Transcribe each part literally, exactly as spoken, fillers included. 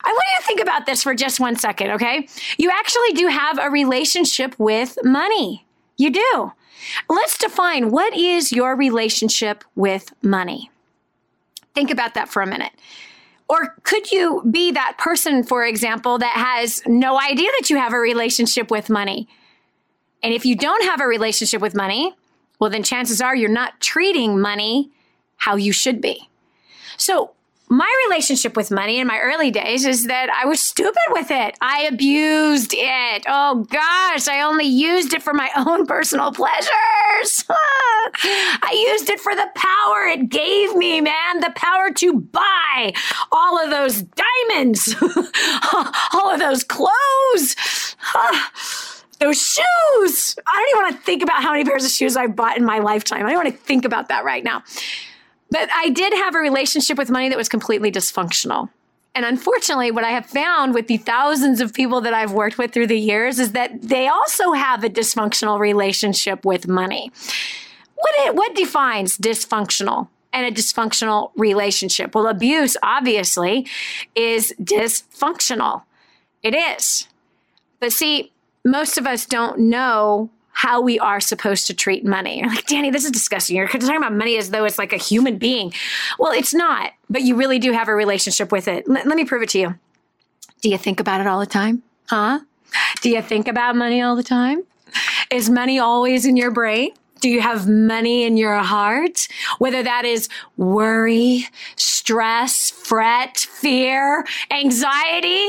I want you to think about this for just one second, okay? You actually do have a relationship with money. You do. Let's define, what is your relationship with money? Think about that for a minute. Or could you be that person, for example, that has no idea that you have a relationship with money? And if you don't have a relationship with money, well, then chances are you're not treating money how you should be. So my relationship with money in my early days is that I was stupid with it. I abused it. Oh gosh, I only used it for my own personal pleasures. I used it for the power it gave me, man. The power to buy all of those diamonds, all of those clothes, those shoes. I don't even want to think about how many pairs of shoes I bought in my lifetime. I don't want to think about that right now. But I did have a relationship with money that was completely dysfunctional. And unfortunately, what I have found with the thousands of people that I've worked with through the years is that they also have a dysfunctional relationship with money. What, it, what defines dysfunctional and a dysfunctional relationship? Well, abuse, obviously, is dysfunctional. It is. But see, most of us don't know how we are supposed to treat money. You're like, Danny, this is disgusting. You're talking about money as though it's like a human being. Well, it's not, but you really do have a relationship with it. L- let me prove it to you. Do you think about it all the time? Huh? Do you think about money all the time? Is money always in your brain? Do you have money in your heart? Whether that is worry, stress, fret, fear, anxiety.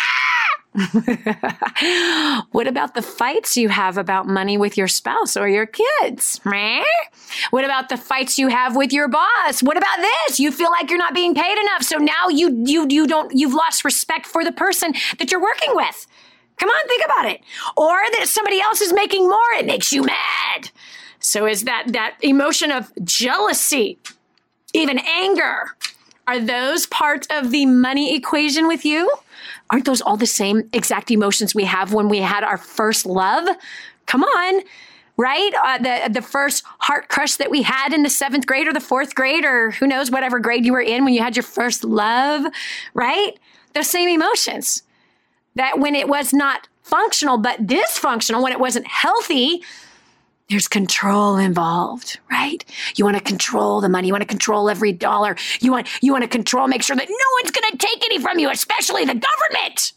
What about the fights you have about money with your spouse or your kids? What about the fights you have with your boss? What about this? You feel like you're not being paid enough, so now you you you don't you've lost respect for the person that you're working with. Come on, think about it. Or that somebody else is making more, it makes you mad. So is that that emotion of jealousy, even anger, are those part of the money equation with you? Aren't those all the same exact emotions we have when we had our first love? Come on, right? Uh, the the first heart crush that we had in the seventh grade or the fourth grade or who knows, whatever grade you were in when you had your first love, right? Those same emotions. That when it was not functional but dysfunctional, when it wasn't healthy, there's control involved, right? You want to control the money. You want to control every dollar. You want you want to control, make sure that no one's going to take any from you, especially the government.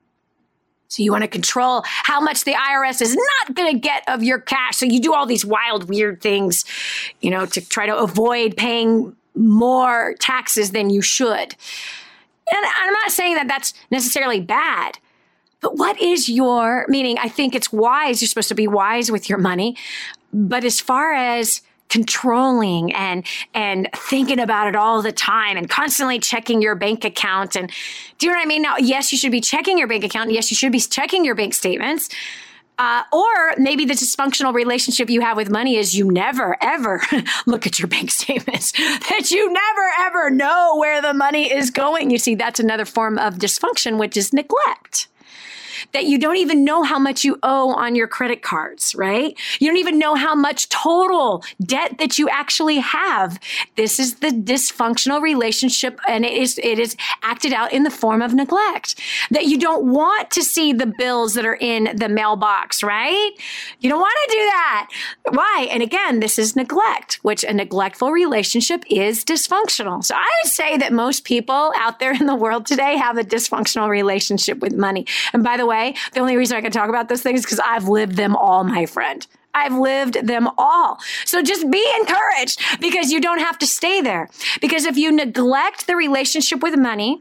So you want to control how much the I R S is not going to get of your cash. So you do all these wild, weird things, you know, to try to avoid paying more taxes than you should. And I'm not saying that that's necessarily bad. But what is your, meaning I think it's wise, you're supposed to be wise with your money, but as far as controlling and and thinking about it all the time and constantly checking your bank account, and do you know what I mean? Now, yes, you should be checking your bank account. Yes, you should be checking your bank statements. Uh, or maybe the dysfunctional relationship you have with money is you never, ever look at your bank statements, that you never, ever know where the money is going. You see, that's another form of dysfunction, which is neglect. That you don't even know how much you owe on your credit cards, right? You don't even know how much total debt that you actually have. This is the dysfunctional relationship, and it is it is acted out in the form of neglect. That you don't want to see the bills that are in the mailbox, right? You don't want to do that. Why? And again, this is neglect, which a neglectful relationship is dysfunctional. So I would say that most people out there in the world today have a dysfunctional relationship with money. And by the way, the only reason I can talk about those things is because I've lived them all, my friend. I've lived them all. So just be encouraged, because you don't have to stay there. Because if you neglect the relationship with money,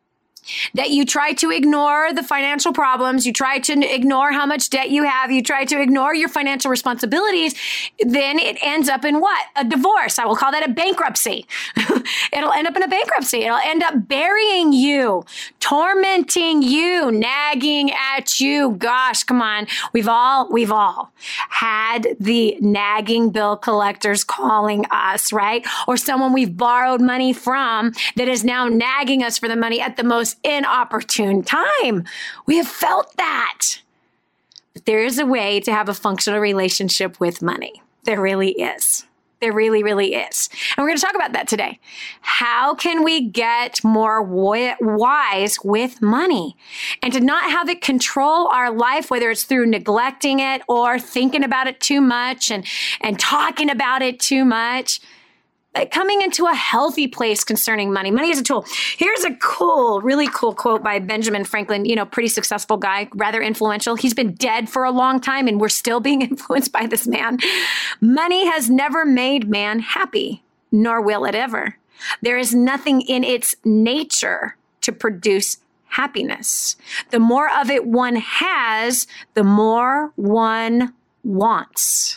that you try to ignore the financial problems, you try to ignore how much debt you have, you try to ignore your financial responsibilities, then it ends up in what? A divorce. I will call that a bankruptcy. It'll end up in a bankruptcy. It'll end up burying you, tormenting you, nagging at you. Gosh, come on. We've all, we've all had the nagging bill collectors calling us, right? Or someone we've borrowed money from that is now nagging us for the money at the most inopportune time. We have felt that. But there is a way to have a functional relationship with money. There really is. There really, really is. And we're going to talk about that today. How can we get more wise with money and to not have it control our life, whether it's through neglecting it or thinking about it too much and, and talking about it too much? But coming into a healthy place concerning money. Money is a tool. Here's a cool, really cool quote by Benjamin Franklin, you know, pretty successful guy, rather influential. He's been dead for a long time and we're still being influenced by this man. Money has never made man happy, nor will it ever. There is nothing in its nature to produce happiness. The more of it one has, the more one wants.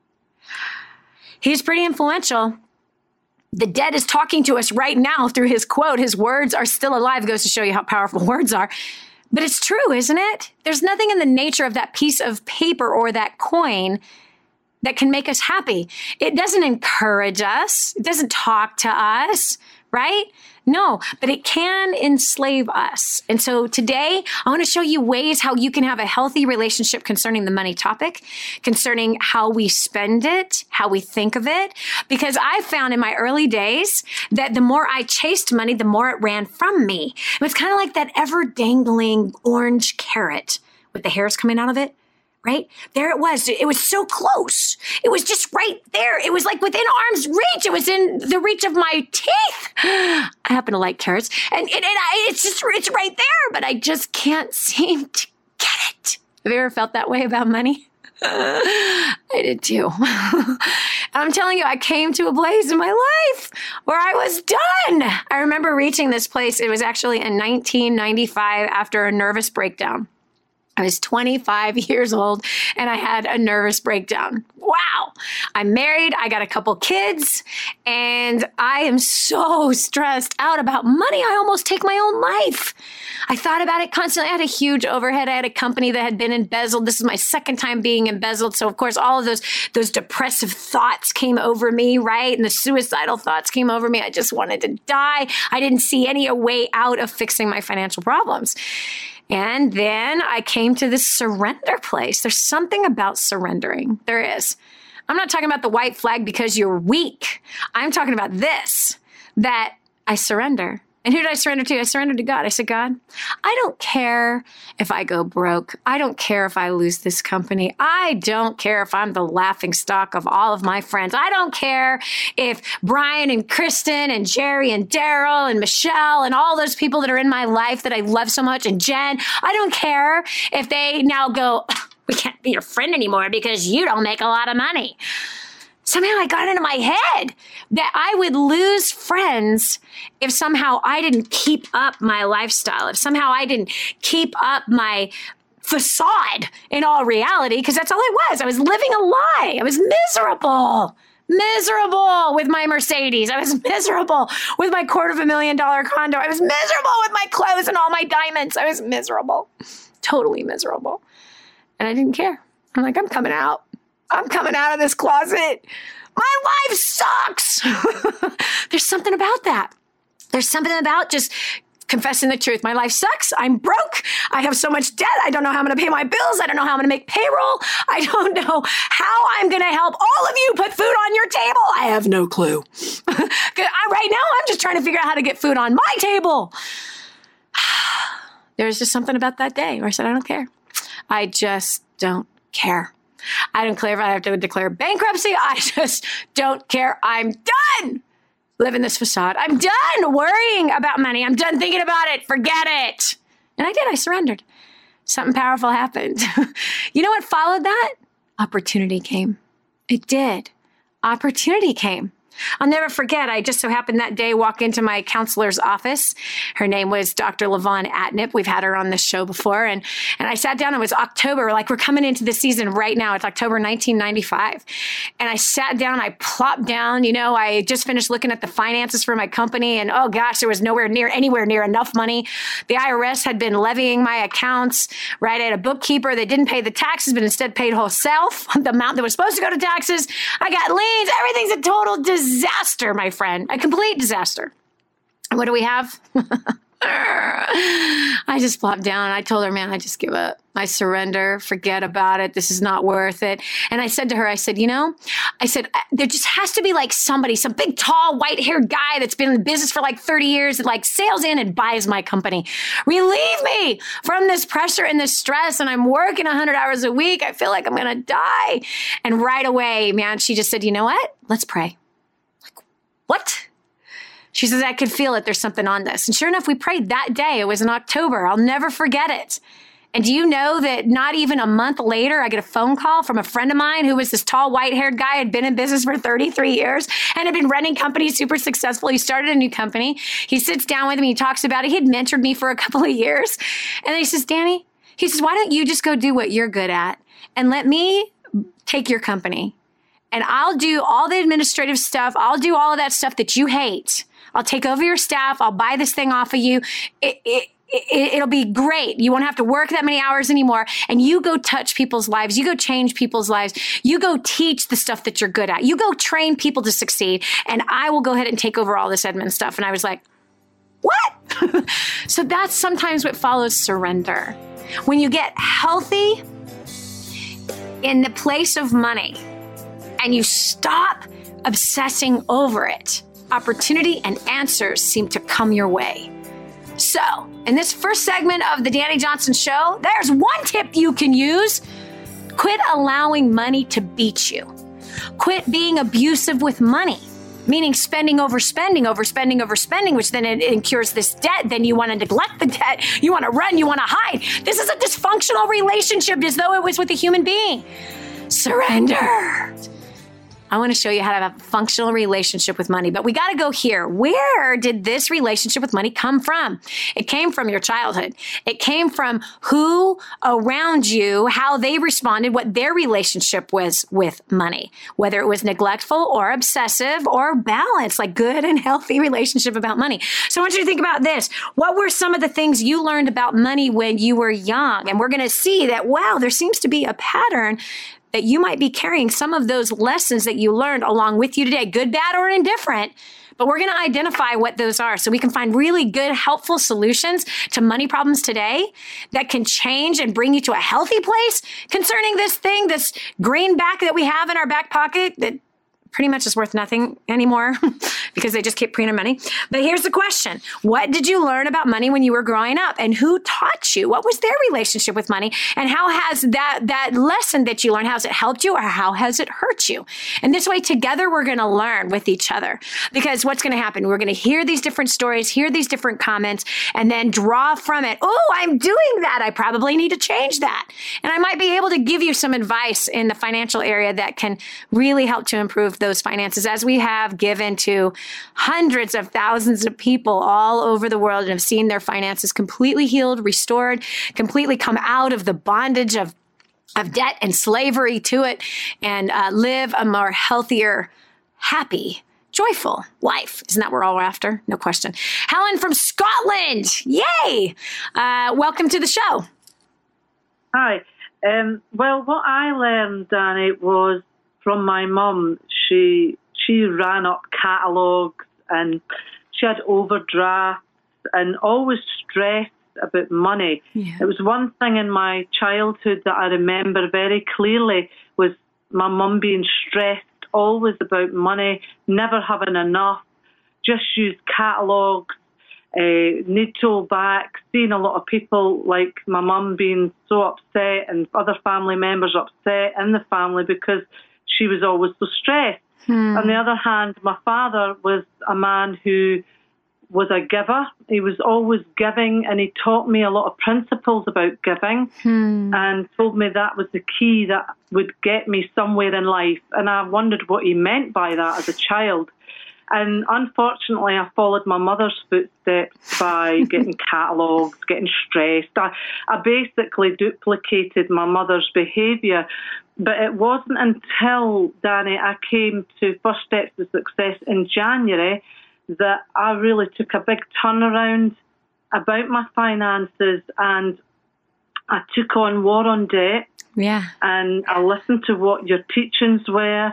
He's pretty influential. The dead is talking to us right now through his quote. His words are still alive. It goes to show you how powerful words are. But it's true, isn't it? There's nothing in the nature of that piece of paper or that coin that can make us happy. It doesn't encourage us. It doesn't talk to us, right? No, but it can enslave us. And so today, I want to show you ways how you can have a healthy relationship concerning the money topic, concerning how we spend it, how we think of it. Because I found in my early days that the more I chased money, the more it ran from me. It was kind of like that ever dangling orange carrot with the hairs coming out of it. Right? There it was. It was so close. It was just right there. It was like within arm's reach. It was in the reach of my teeth. I happen to like carrots. And, and, and I, it's just, it's right there, but I just can't seem to get it. Have you ever felt that way about money? I did too. I'm telling you, I came to a place in my life where I was done. I remember reaching this place. It was actually in nineteen ninety-five after a nervous breakdown. I was twenty-five years old and I had a nervous breakdown. Wow. I'm married. I got a couple kids and I am so stressed out about money. I almost take my own life. I thought about it constantly. I had a huge overhead. I had a company that had been embezzled. This is my second time being embezzled. So of course, all of those, those depressive thoughts came over me, right? And the suicidal thoughts came over me. I just wanted to die. I didn't see any way out of fixing my financial problems. And then I came to this surrender place. There's something about surrendering. There is. I'm not talking about the white flag because you're weak. I'm talking about this, that I surrender. And who did I surrender to? I surrendered to God. I said, God, I don't care if I go broke. I don't care if I lose this company. I don't care if I'm the laughing stock of all of my friends. I don't care if Brian and Kristen and Jerry and Daryl and Michelle and all those people that are in my life that I love so much and Jen, I don't care if they now go, we can't be your friend anymore because you don't make a lot of money. Somehow I got into my head that I would lose friends if somehow I didn't keep up my lifestyle, if somehow I didn't keep up my facade in all reality, because that's all it was. I was living a lie. I was miserable, miserable with my Mercedes. I was miserable with my quarter of a million dollar condo. I was miserable with my clothes and all my diamonds. I was miserable, totally miserable. And I didn't care. I'm like, I'm coming out. I'm coming out of this closet. My life sucks. There's something about that. There's something about just confessing the truth. My life sucks. I'm broke. I have so much debt. I don't know how I'm going to pay my bills. I don't know how I'm going to make payroll. I don't know how I'm going to help all of you put food on your table. I have no clue. I, right now, I'm just trying to figure out how to get food on my table. There's just something about that day where I said, I don't care. I just don't care. I don't care if I have to declare bankruptcy. I just don't care. I'm done living this facade. I'm done worrying about money. I'm done thinking about it. Forget it. And I did. I surrendered. Something powerful happened. You know what followed that? Opportunity came. It did. Opportunity came. I'll never forget, I just so happened that day walk into my counselor's office. Her name was Doctor Levon Atnip. We've had her on this show before. And, and I sat down. It was October. Like, we're coming into the season right now. It's October nineteen ninety-five. And I sat down. I plopped down. You know, I just finished looking at the finances for my company. And, oh, gosh, there was nowhere near, anywhere near enough money. The I R S had been levying my accounts, right? I had a bookkeeper that didn't pay the taxes, but instead paid herself the amount that was supposed to go to taxes. I got liens. Everything's a total disaster. Disaster, my friend, a complete disaster. And what do we have? I I just flopped down and I told her, man, I just give up. I surrender. Forget about it. This is not worth it. And I said to her, I said, you know, I said, there just has to be like somebody, some big, tall, white-haired guy that's been in business for like thirty years that like sails in and buys my company. Relieve me from this pressure and this stress. And I'm working one hundred hours a week. I feel like I'm going to die. And right away, man, she just said, you know what? Let's pray. Like, what? She says, I could feel it. There's something on this. And sure enough, we prayed that day. It was in October. I'll never forget it. And do you know that not even a month later, I get a phone call from a friend of mine who was this tall, white-haired guy, had been in business for thirty-three years and had been running companies super successful. He started a new company. He sits down with me. He talks about it. He had mentored me for a couple of years. And then he says, Danny, he says, why don't you just go do what you're good at and let me take your company? And I'll do all the administrative stuff. I'll do all of that stuff that you hate. I'll take over your staff. I'll buy this thing off of you. It, it, it, it'll be great. You won't have to work that many hours anymore. And you go touch people's lives. You go change people's lives. You go teach the stuff that you're good at. You go train people to succeed. And I will go ahead and take over all this admin stuff. And I was like, what? So that's sometimes what follows surrender. When you get healthy in the place of money and you stop obsessing over it, opportunity and answers seem to come your way. So, in this first segment of the Danny Johnson Show, there's one tip you can use. Quit allowing money to beat you. Quit being abusive with money, meaning spending, overspending, overspending, overspending, which then it incurs this debt. Then you want to neglect the debt. You want to run. You want to hide. This is a dysfunctional relationship as though it was with a human being. Surrender. I want to show you how to have a functional relationship with money, but we got to go here. Where did this relationship with money come from? It came from your childhood. It came from who around you, how they responded, what their relationship was with money, whether it was neglectful or obsessive or balanced, like good and healthy relationship about money. So I want you to think about this. What were some of the things you learned about money when you were young? And we're going to see that, wow, there seems to be a pattern that you might be carrying some of those lessons that you learned along with you today, good, bad, or indifferent. But we're going to identify what those are so we can find really good, helpful solutions to money problems today that can change and bring you to a healthy place concerning this thing, this greenback that we have in our back pocket that pretty much is worth nothing anymore because they just keep printing money. But here's the question. What did you learn about money when you were growing up? And who taught you? What was their relationship with money? And how has that, that lesson that you learned, how has it helped you or how has it hurt you? And this way, together, we're going to learn with each other. Because what's going to happen? We're going to hear these different stories, hear these different comments, and then draw from it. Oh, I'm doing that. I probably need to change that. And I might be able to give you some advice in the financial area that can really help to improve those finances, as we have given to hundreds of thousands of people all over the world and have seen their finances completely healed, restored, completely come out of the bondage of, of debt and slavery to it, and uh, live a more healthier, happy, joyful life. Isn't that what we're all after? No question. Helen from Scotland. Yay. Uh, welcome to the show. Hi. Um, well, what I learned, Danny, was from my mum. She she ran up catalogues and she had overdrafts and always stressed about money. Yeah. It was one thing in my childhood that I remember very clearly was my mum being stressed always about money, never having enough, just use catalogues, uh, need to back, seeing a lot of people like my mum being so upset and other family members upset in the family because she was always so stressed. Hmm. On the other hand, my father was a man who was a giver. He was always giving, and he taught me a lot of principles about giving hmm. and told me that was the key that would get me somewhere in life. And I wondered what he meant by that as a child. And unfortunately, I followed my mother's footsteps by getting catalogues, getting stressed. I, I basically duplicated my mother's behaviour. But it wasn't until, Danny, I came to First Steps to Success in January that I really took a big turnaround about my finances, and I took on War on Debt. Yeah. And I listened to what your teachings were,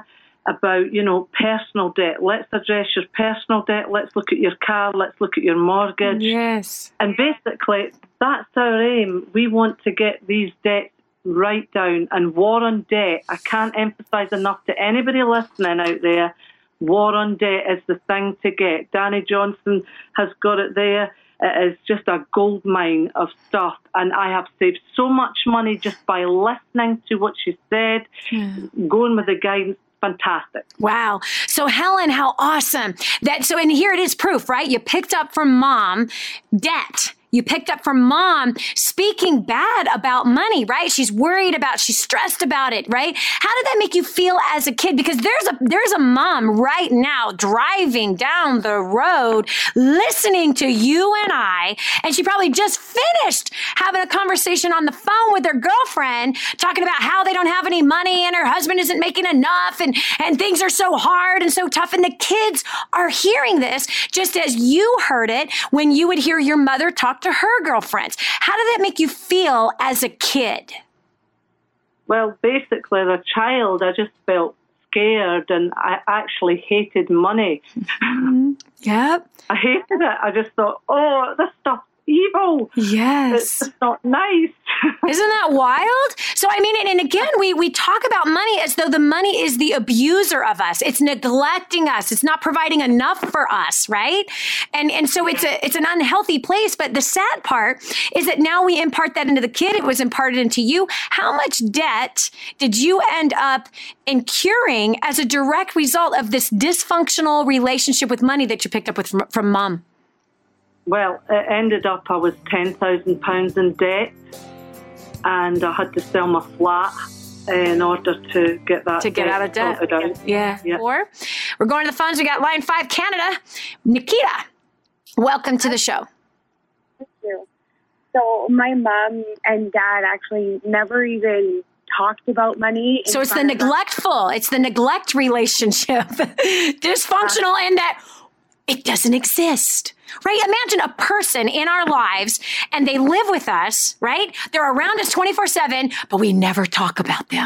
about, you know, personal debt. Let's address your personal debt. Let's look at your car. Let's look at your mortgage. Yes. And basically, that's our aim. We want to get these debts right down. And war on debt, I can't emphasize enough to anybody listening out there, war on debt is the thing to get. Danny Johnson has got it there. It is just a gold mine of stuff. And I have saved so much money just by listening to what she said, yeah. going with the guidance. Fantastic. Wow. So Helen, how awesome. That so and here it is proof, right? You picked up from mom debt. You picked up from mom speaking bad about money, right? She's worried about, she's stressed about it, right? How did that make you feel as a kid? Because there's a there's a mom right now driving down the road, listening to you and I, and she probably just finished having a conversation on the phone with her girlfriend, talking about how they don't have any money and her husband isn't making enough and, and things are so hard and so tough. And the kids are hearing this just as you heard it when you would hear your mother talk to her girlfriends. How did that make you feel as a kid? Well, basically, as a child, I just felt scared and I actually hated money. Mm-hmm. Yep. I hated it. I just thought, oh, this stuff's evil. Yes. It's just not nice. Isn't that wild? So, I mean, and, and again, we, we talk about money as though the money is the abuser of us. It's neglecting us. It's not providing enough for us, right? And and so it's a it's an unhealthy place. But the sad part is that now we impart that into the kid. It was imparted into you. How much debt did you end up incurring as a direct result of this dysfunctional relationship with money that you picked up with from, from mom? Well, it ended up I was ten thousand pounds in debt and I had to sell my flat in order to get that To get out of debt. Out. Yeah. yeah. Or we're going to the phones. We got line five, Canada. Nikita, welcome to the show. Thank you. So my mom and dad actually never even talked about money. So it's the neglectful. It's the neglect relationship. Dysfunctional uh, in that it doesn't exist, right? Imagine a person in our lives and they live with us, right? They're around us twenty-four seven, but we never talk about them.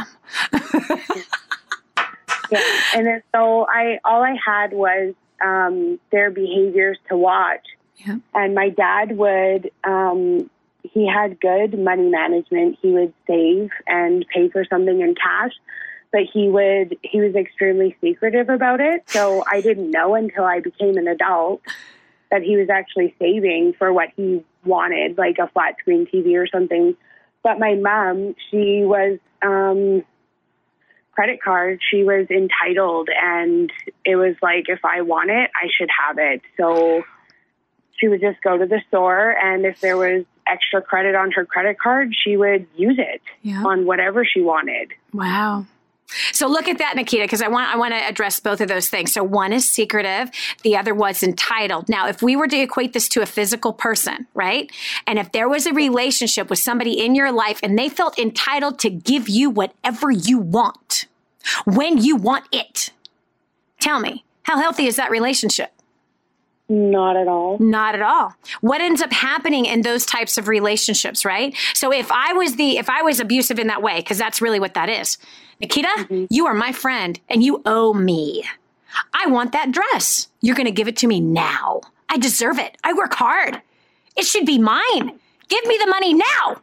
Yeah. And then, so I, all I had was um, their behaviors to watch. Yeah. And my dad would, um, he had good money management. He would save and pay for something in cash. But he would, he was extremely secretive about it. So I didn't know until I became an adult that he was actually saving for what he wanted, like a flat screen T V or something. But my mom, she was, um, credit card, she was entitled. And it was like, if I want it, I should have it. So she would just go to the store. And if there was extra credit on her credit card, she would use it yeah. on whatever she wanted. Wow. So look at that, Nikita, because I want I want to address both of those things. So one is secretive, the other was entitled. Now, if we were to equate this to a physical person, right? And if there was a relationship with somebody in your life and they felt entitled to give you whatever you want, when you want it, tell me, how healthy is that relationship? Not at all. Not at all. What ends up happening in those types of relationships, right? So if I was the, if I was abusive in that way, because that's really what that is, Nikita, mm-hmm. you are my friend and you owe me. I want that dress. You're going to give it to me now. I deserve it. I work hard. It should be mine. Give me the money now.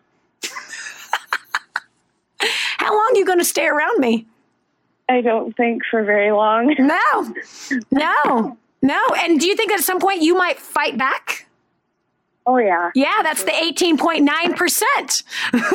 How long are you going to stay around me? I don't think for very long. No, no. No. And do you think that at some point you might fight back? Oh, yeah. Yeah, that's the eighteen point nine percent. That's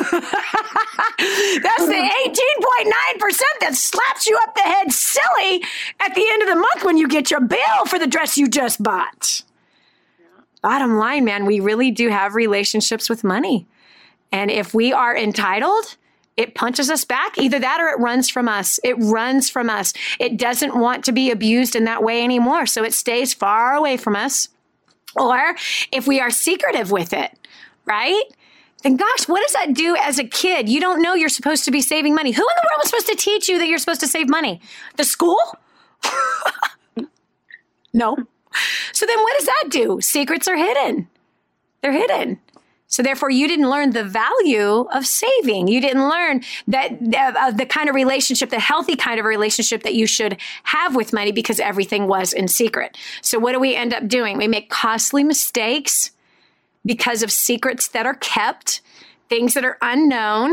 the eighteen point nine percent that slaps you up the head silly at the end of the month when you get your bill for the dress you just bought. Yeah. Bottom line, man, we really do have relationships with money. And if we are entitled, it punches us back. Either that or it runs from us. It runs from us. It doesn't want to be abused in that way anymore. So it stays far away from us. Or if we are secretive with it, right? Then gosh, what does that do as a kid? You don't know you're supposed to be saving money. Who in the world was supposed to teach you that you're supposed to save money? The school? No. So then what does that do? Secrets are hidden. They're hidden. So therefore, you didn't learn the value of saving. You didn't learn that uh, the kind of relationship, the healthy kind of relationship that you should have with money, because everything was in secret. So what do we end up doing? We make costly mistakes because of secrets that are kept, things that are unknown.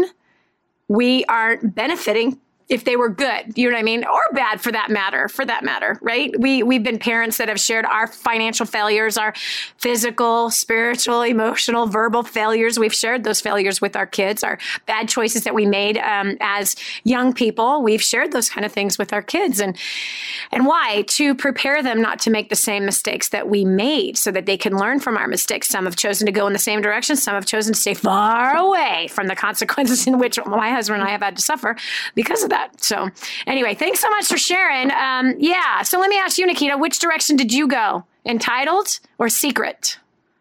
We aren't benefiting if they were good, you know what I mean? Or bad for that matter, for that matter, right? We, we've been parents that have shared our financial failures, our physical, spiritual, emotional, verbal failures. We've shared those failures with our kids, our bad choices that we made um, as young people. We've shared those kind of things with our kids. And, and why? To prepare them not to make the same mistakes that we made so that they can learn from our mistakes. Some have chosen to go in the same direction. Some have chosen to stay far away from the consequences in which my husband and I have had to suffer because of that. So anyway, thanks so much for sharing. Um, yeah. So let me ask you, Nikita, which direction did you go? Entitled or secret?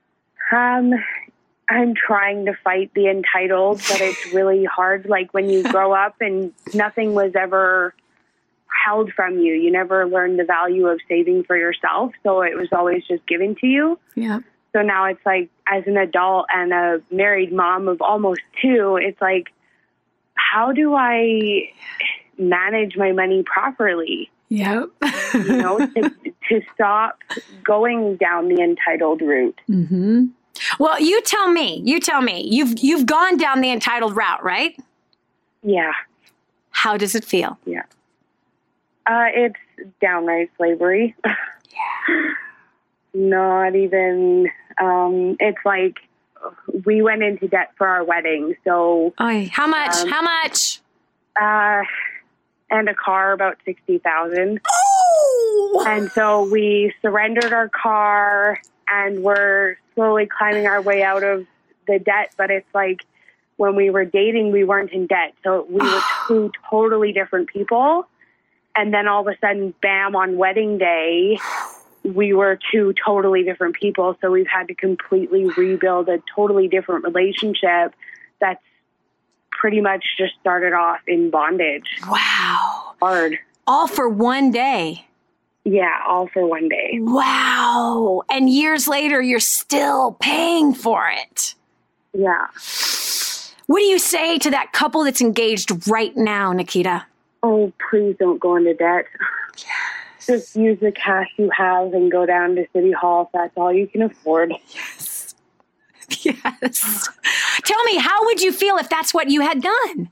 Um, I'm trying to fight the entitled, but it's really hard. Like when you grow up and nothing was ever held from you, you never learned the value of saving for yourself. So it was always just given to you. Yeah. So now it's like, as an adult and a married mom of almost two, it's like, how do I manage my money properly? Yep. you know, to, to stop going down the entitled route. Mm-hmm. Well, you tell me, you tell me, you've, you've gone down the entitled route, right? Yeah. How does it feel? Yeah. Uh, it's downright slavery. Yeah. Not even, um, it's like, we went into debt for our wedding. So, Oy, how much? Um, how much? Uh, and a car, about sixty thousand. Oh! And so we surrendered our car, and we're slowly climbing our way out of the debt. But it's like when we were dating, we weren't in debt, so we were two totally different people. And then all of a sudden, bam! On wedding day, we were two totally different people. So we've had to completely rebuild a totally different relationship that's pretty much just started off in bondage. Wow. Hard. All for one day. Yeah, all for one day. Wow. And years later, you're still paying for it. Yeah. What do you say to that couple that's engaged right now, Nikita? Oh, please don't go into debt. Yes. Just use the cash you have and go down to City Hall if that's all you can afford. Yes. Yes. Tell me, how would you feel if that's what you had done?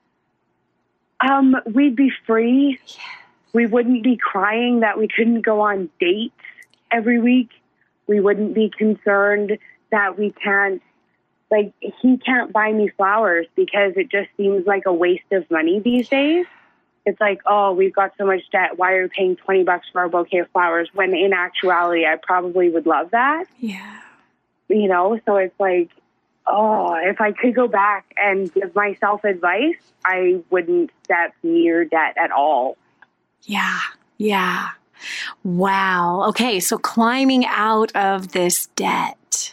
Um, we'd be free. Yes. We wouldn't be crying that we couldn't go on dates every week. We wouldn't be concerned that we can't, like, he can't buy me flowers because it just seems like a waste of money these days. It's like, oh, we've got so much debt. Why are we paying twenty bucks for a bouquet of flowers? When in actuality, I probably would love that. Yeah. You know, so it's like, oh, if I could go back and give myself advice, I wouldn't step near debt at all. Yeah. Yeah. Wow. Okay. So climbing out of this debt.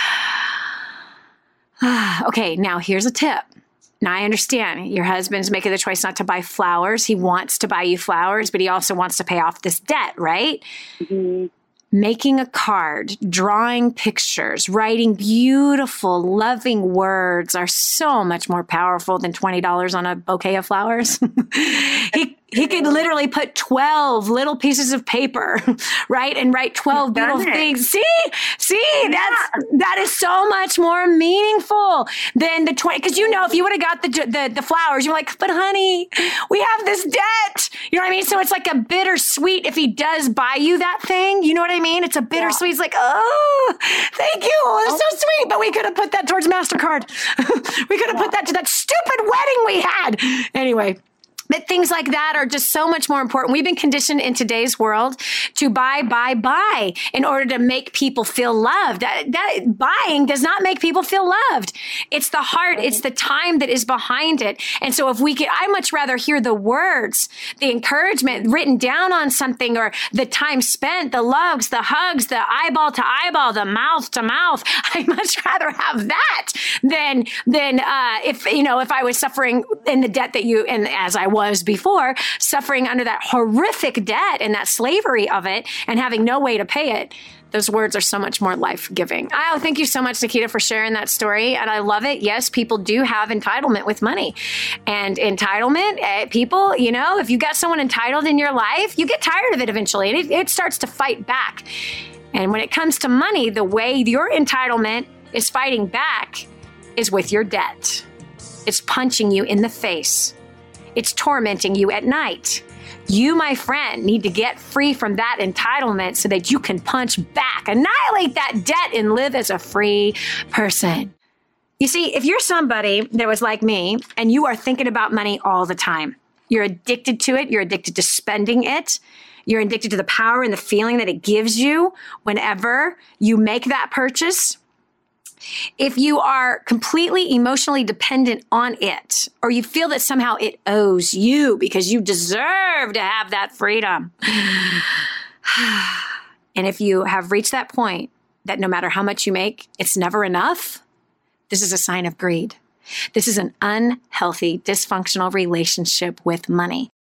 Okay. Now here's a tip. Now, I understand your husband's making the choice not to buy flowers. He wants to buy you flowers, but he also wants to pay off this debt, right? Mm-hmm. Making a card, drawing pictures, writing beautiful, loving words are so much more powerful than twenty dollars on a bouquet of flowers. he he could literally put twelve little pieces of paper, right? And write twelve beautiful things. See, see, yeah. that's, that is so much more meaningful than the twenty, because you know, if you would have got the, the, the flowers, you're like, but honey, we have this debt. You know what I mean? So it's like a bittersweet if he does buy you that thing, you know what I mean? It's a bittersweet. Yeah. It's like, oh, thank you. It's so sweet. But we could have put that towards MasterCard. we could have yeah. put that to that stupid wedding we had. Anyway. But things like that are just so much more important. We've been conditioned in today's world to buy, buy, buy in order to make people feel loved. That, that buying does not make people feel loved. It's the heart. It's the time that is behind it. And so if we could, I much rather hear the words, the encouragement written down on something, or the time spent, the loves, the hugs, the eyeball to eyeball, the mouth to mouth. I'd much rather have that than, than, uh, if, you know, if I was suffering in the debt that you, and as I was, was before, suffering under that horrific debt and that slavery of it and having no way to pay it, Those words are so much more life-giving. Oh, thank you so much, Nikita, for sharing that story. And I love it. Yes, people do have entitlement with money. And entitlement, eh, people, you know, if you got someone entitled in your life, you get tired of it eventually. And it, it starts to fight back. And when it comes to money, the way your entitlement is fighting back is with your debt. It's punching you in the face. It's tormenting you at night. You, my friend, need to get free from that entitlement so that you can punch back, annihilate that debt, and live as a free person. You see, if you're somebody that was like me and you are thinking about money all the time, you're addicted to it, you're addicted to spending it, you're addicted to the power and the feeling that it gives you whenever you make that purchase. If you are completely emotionally dependent on it, or you feel that somehow it owes you because you deserve to have that freedom. And if you have reached that point that no matter how much you make, it's never enough, this is a sign of greed. This is an unhealthy, dysfunctional relationship with money.